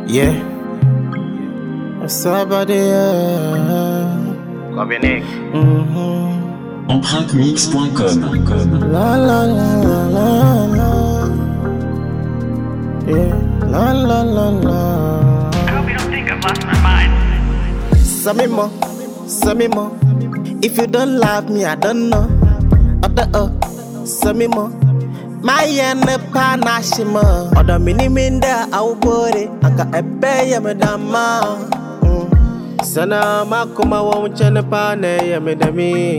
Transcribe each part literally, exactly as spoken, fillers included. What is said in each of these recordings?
Yeah. Somebody, yeah. Dominique. Mm-hmm. empreinte mix point com. La la la la la la. Yeah. La la la la. I hope you don't think I've lost my mind. Some me more, some me more. If you don't love me, I don't know. Other uh, some me more. My ene panashima. Other mini minda au bore. Anka ebe ya medama. Sana makuma wa mchane pane ya medami.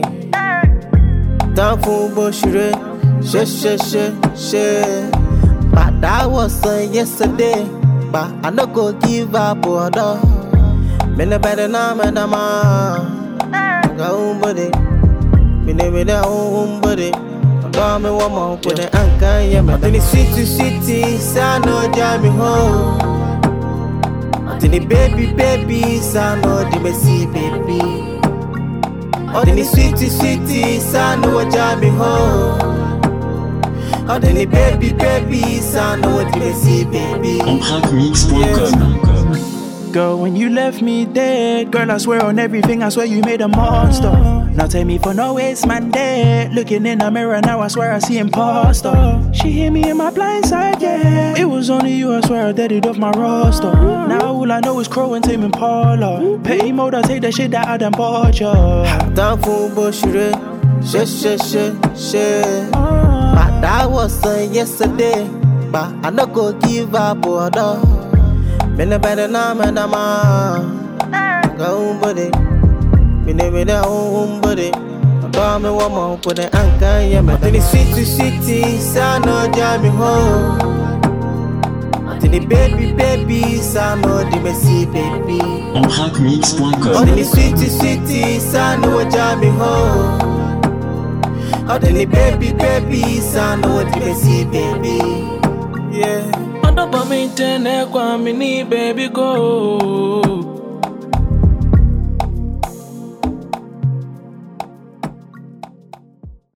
Tanfu boshire, she she she she. But that was uh, yesterday. But I no go give up order. Mene better na medama. Ga umbode, mene mene umbode. Got me one more with the anchor, yeah, man. Then it's sweet to sweetie, son, no jammy ho. Then the baby, baby, son, no the messy baby. Oh, then it's sweet to sweetie, son, no jammy ho. Oh, then the baby, baby, son, no the messy baby. empreinte mix point com. Girl, when you left me dead, girl, I swear on everything, I swear you made a monster. Now tell me for no waste, man, dead. Looking in the mirror, now I swear I see imposter. She hit me in my blind side, yeah. It was only you, I swear I did it off my roster. Now all I know is Crow and Tame Impala. Petty mode, I take that shit that I done bought ya. Down for bullshit, she, she, she, she. But that was uh, yesterday. But I no go give up order. Mene better na medama. Ga umbode, mene mene umbode. Got me one more with the anchor, yeah, man. Then it's sweet to sweetie, son, no jammy ho. Then the baby, baby, son, no the messy baby. empreinte mix point Oh, com. then it's sweet to sweetie, son, no jammy ho. Oh, then the baby, baby, son, no the messy baby. Yeah. Odo pa mi tene kwa mini baby go.